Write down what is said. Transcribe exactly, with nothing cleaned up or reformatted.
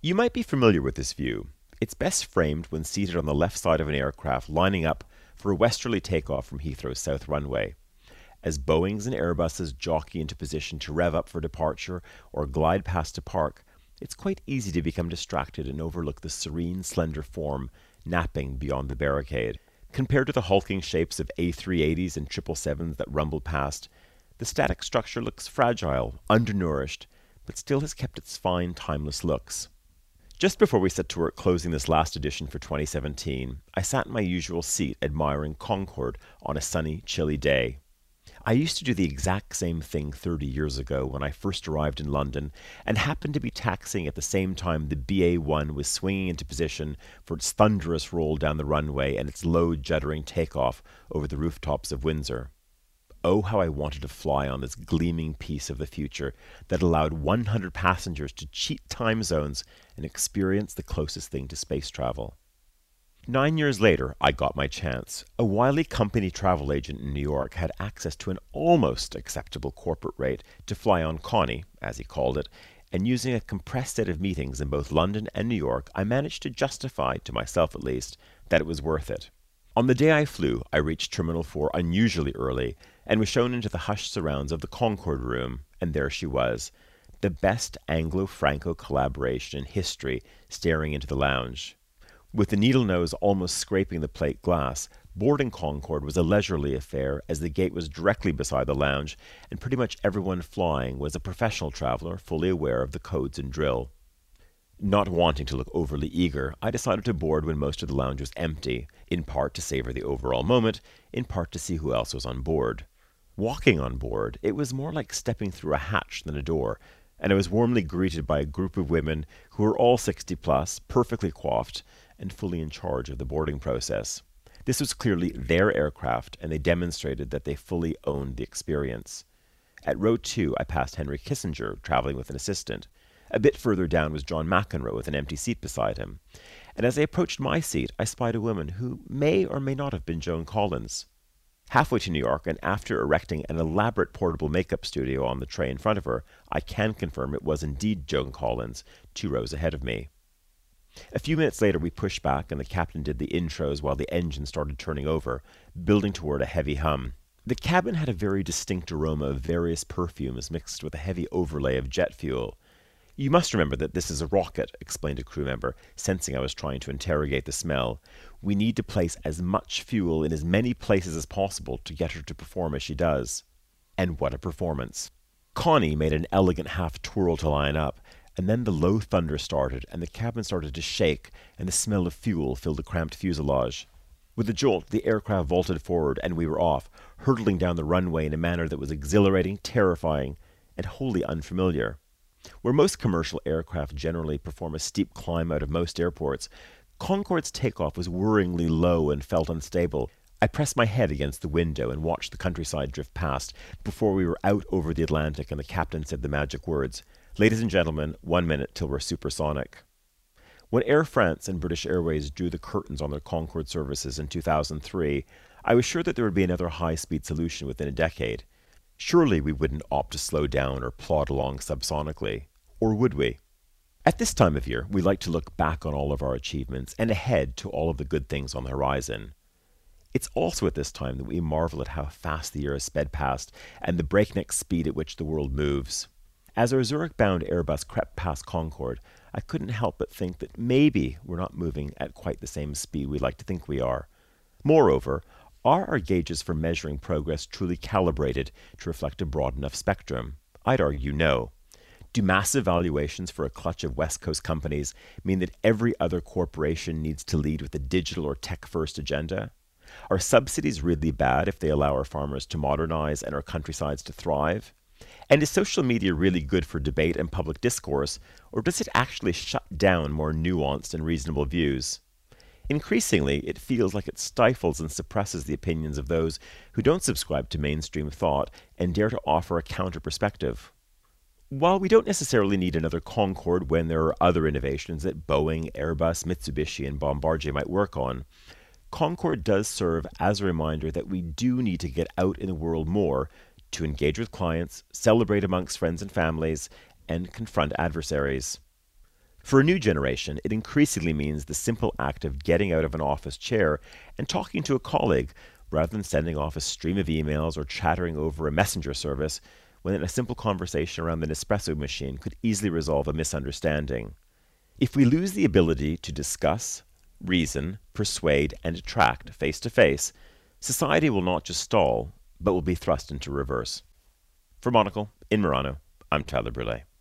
You might be familiar with this view. It's best framed when seated on the left side of an aircraft lining up for a westerly takeoff from Heathrow's south runway. As Boeings and Airbuses jockey into position to rev up for departure or glide past to park, it's quite easy to become distracted and overlook the serene, slender form napping beyond the barricade. Compared to the hulking shapes of A three eighties and triple sevens that rumble past, the static structure looks fragile, undernourished, but still has kept its fine, timeless looks. Just before we set to work closing this last edition for twenty seventeen, I sat in my usual seat admiring Concorde on a sunny, chilly day. I used to do the exact same thing thirty years ago when I first arrived in London and happened to be taxiing at the same time the B A one was swinging into position for its thunderous roll down the runway and its low, juddering takeoff over the rooftops of Windsor. Oh, how I wanted to fly on this gleaming piece of the future that allowed one hundred passengers to cheat time zones and experience the closest thing to space travel. Nine years later, I got my chance. A wily company travel agent in New York had access to an almost acceptable corporate rate to fly on Connie, as he called it, and using a compressed set of meetings in both London and New York, I managed to justify, to myself at least, that it was worth it. On the day I flew, I reached Terminal four unusually early and was shown into the hushed surrounds of the Concorde room, and there she was, the best Anglo-Franco collaboration in history staring into the lounge. With the needle nose almost scraping the plate glass, boarding Concorde was a leisurely affair as the gate was directly beside the lounge and pretty much everyone flying was a professional traveler fully aware of the codes and drill. Not wanting to look overly eager, I decided to board when most of the lounge was empty, in part to savor the overall moment, in part to see who else was on board. Walking on board, it was more like stepping through a hatch than a door, and I was warmly greeted by a group of women who were all sixty plus, perfectly coiffed, and fully in charge of the boarding process. This was clearly their aircraft, and they demonstrated that they fully owned the experience. At row two, I passed Henry Kissinger, traveling with an assistant. A bit further down was John McEnroe with an empty seat beside him. And as I approached my seat, I spied a woman who may or may not have been Joan Collins. Halfway to New York, and after erecting an elaborate portable makeup studio on the tray in front of her, I can confirm it was indeed Joan Collins, two rows ahead of me. A few minutes later we pushed back and the captain did the intros while the engine started turning over, building toward a heavy hum. The cabin had a very distinct aroma of various perfumes mixed with a heavy overlay of jet fuel. "You must remember that this is a rocket," explained a crew member, sensing I was trying to interrogate the smell. "We need to place as much fuel in as many places as possible to get her to perform as she does." And what a performance! Connie made an elegant half twirl to line up, and then the low thunder started, and the cabin started to shake, and the smell of fuel filled the cramped fuselage. With a jolt, the aircraft vaulted forward, and we were off, hurtling down the runway in a manner that was exhilarating, terrifying, and wholly unfamiliar. Where most commercial aircraft generally perform a steep climb out of most airports, Concorde's takeoff was worryingly low and felt unstable. I pressed my head against the window and watched the countryside drift past before we were out over the Atlantic and the captain said the magic words, "Ladies and gentlemen, one minute till we're supersonic." When Air France and British Airways drew the curtains on their Concorde services in two thousand three, I was sure that there would be another high-speed solution within a decade. Surely we wouldn't opt to slow down or plod along subsonically. Or would we? At this time of year, we like to look back on all of our achievements and ahead to all of the good things on the horizon. It's also at this time that we marvel at how fast the year has sped past and the breakneck speed at which the world moves. As our Zurich-bound Airbus crept past Concorde, I couldn't help but think that maybe we're not moving at quite the same speed we like to think we are. Moreover, are our gauges for measuring progress truly calibrated to reflect a broad enough spectrum? I'd argue no. Do massive valuations for a clutch of West Coast companies mean that every other corporation needs to lead with a digital or tech-first agenda? Are subsidies really bad if they allow our farmers to modernize and our countrysides to thrive? And is social media really good for debate and public discourse, or does it actually shut down more nuanced and reasonable views? Increasingly, it feels like it stifles and suppresses the opinions of those who don't subscribe to mainstream thought and dare to offer a counter perspective. While we don't necessarily need another Concorde when there are other innovations that Boeing, Airbus, Mitsubishi, and Bombardier might work on, Concorde does serve as a reminder that we do need to get out in the world more to engage with clients, celebrate amongst friends and families, and confront adversaries. For a new generation, it increasingly means the simple act of getting out of an office chair and talking to a colleague rather than sending off a stream of emails or chattering over a messenger service when a simple conversation around the Nespresso machine could easily resolve a misunderstanding. If we lose the ability to discuss, reason, persuade, and attract face to face, society will not just stall, but will be thrust into reverse. For Monocle, in Murano, I'm Tyler Brûlé.